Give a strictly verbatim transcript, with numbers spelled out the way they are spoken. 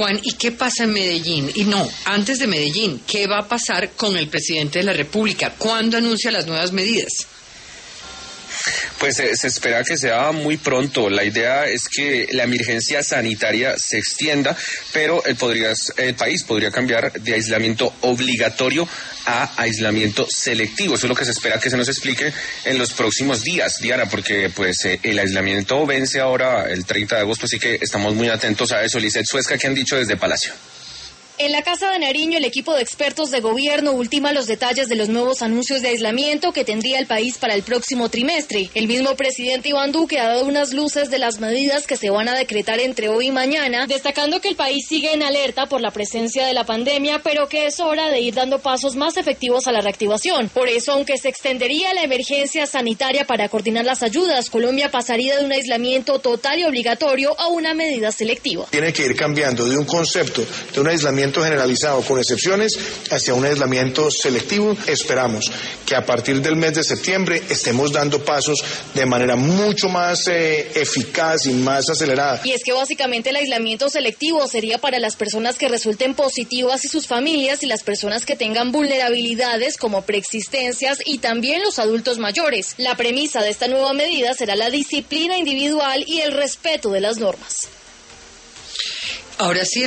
Juan, ¿y qué pasa en Medellín? Y no, antes de Medellín, ¿qué va a pasar con el presidente de la República? ¿Cuándo anuncia las nuevas medidas? Pues eh, se espera que sea muy pronto. La idea es que la emergencia sanitaria se extienda, pero el, podría, el país podría cambiar de aislamiento obligatorio a aislamiento selectivo. Eso es lo que se espera que se nos explique en los próximos días, Diana, porque pues eh, el aislamiento vence ahora el treinta de agosto, así que estamos muy atentos a eso. Lizeth Suezca, ¿qué han dicho desde Palacio? En la Casa de Nariño, el equipo de expertos de gobierno ultima los detalles de los nuevos anuncios de aislamiento que tendría el país para el próximo trimestre. El mismo presidente Iván Duque ha dado unas luces de las medidas que se van a decretar entre hoy y mañana, destacando que el país sigue en alerta por la presencia de la pandemia, pero que es hora de ir dando pasos más efectivos a la reactivación. Por eso, aunque se extendería la emergencia sanitaria para coordinar las ayudas, Colombia pasaría de un aislamiento total y obligatorio a una medida selectiva. Tiene que ir cambiando de un concepto de un aislamiento generalizado con excepciones hacia un aislamiento selectivo. Esperamos que a partir del mes de septiembre estemos dando pasos de manera mucho más eh, eficaz y más acelerada. Y es que básicamente el aislamiento selectivo sería para las personas que resulten positivas y sus familias y las personas que tengan vulnerabilidades como preexistencias y también los adultos mayores. La premisa de esta nueva medida será la disciplina individual y el respeto de las normas. Ahora sí.